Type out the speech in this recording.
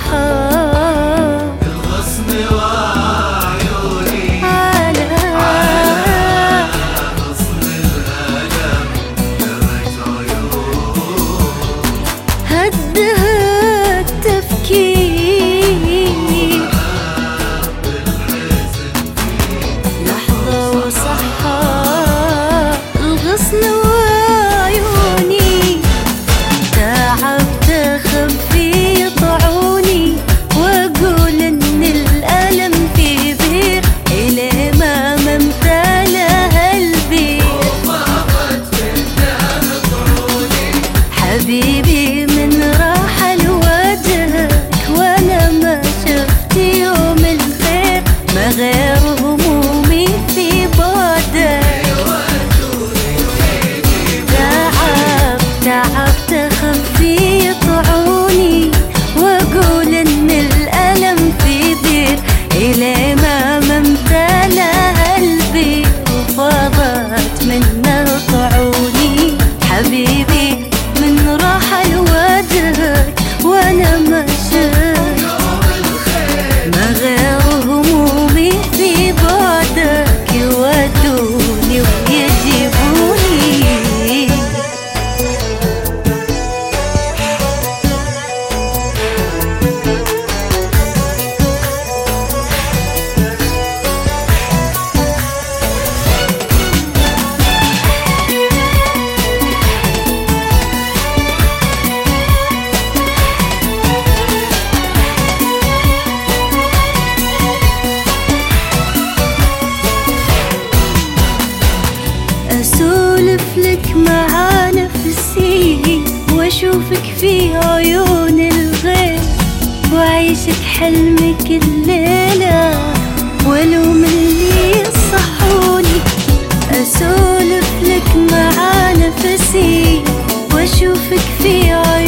وصحاه الغصن وعيوني على غصن الألم جرت عيون هدها التفكير لحظة وصحاه الغصن وعيوني تعبت أخبي طعوني وأقول إن الألم في بير إلى ما ممتلها البير حبيبي من راحل وجهك وأنا ما شفت يوم الخير ما غير همومي في بعدك تعبت أخفي طعوني وأقول إن الألم في بير إلى ما ممتلها البير وفاضت منه طعوني حبيبي من راحل وجهك وأنا ما شفت ما غير همومي في بعدك يودوني ويجيبوني أسولف لك مع نفسي وأشوفك في عيون الغير وأعيشك حلمك الليلة ولوم اللي صحوني أسولف لك مع نفسي وأشوفك في عيون